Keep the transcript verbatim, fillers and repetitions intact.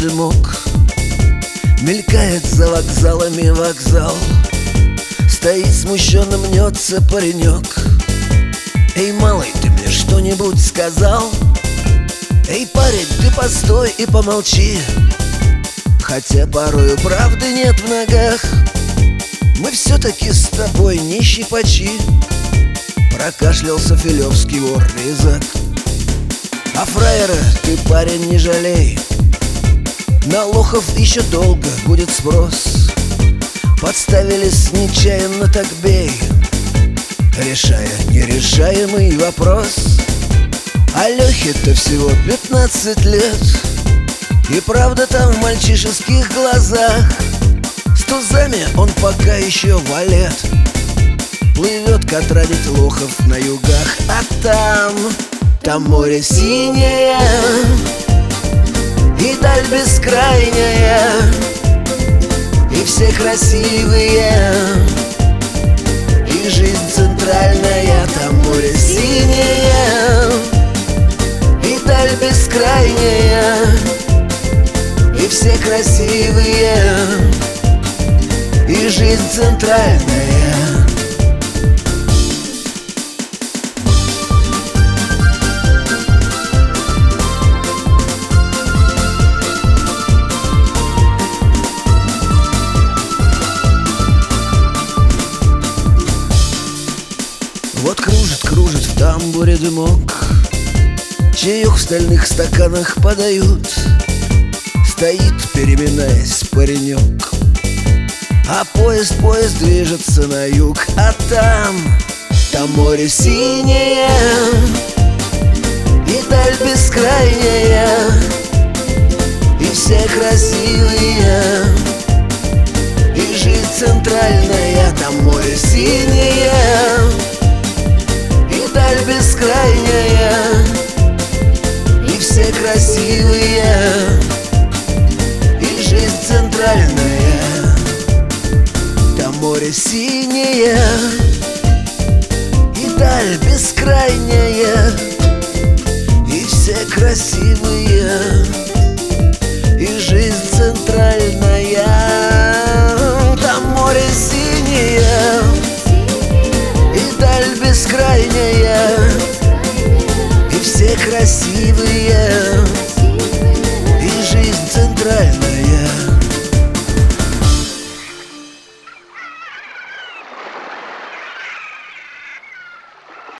дымок. Мелькает за вокзалами вокзал. Стоит смущенно, мнется паренек. Эй, малый, ты мне что-нибудь сказал? Эй, парень, ты постой и помолчи. Хотя порою правды нет в ногах, мы все-таки с тобой не щипачи. Прокашлялся филевский вор Резак. А фраера ты, парень, не жалей. На лохов еще долго будет спрос. Подставились нечаянно, так бей, решая нерешаемый вопрос. А Лехе-то всего пятнадцать лет, и правда там в мальчишеских глазах. С тузами он пока еще валет, плывет катрадить лохов на югах. А там, там море синее и даль бескрайняя, и все красивые, и жизнь центральная. Там море синее и даль бескрайняя, и все красивые, и жизнь центральная. Вот кружит, кружит в тамбуре дымок, чаек в стальных стаканах подают. Стоит, переминаясь, паренек, а поезд, поезд движется на юг. А там, там море синее и даль бескрайняя, и все красивые, и жизнь центральная. Там море синее и даль бескрайняя, и все красивые, и жизнь центральная. Там море синее и даль бескрайняя, и все красивые, и жизнь центральная. Там море синее и даль бескрайняя, и все красивые, и жизнь центральная.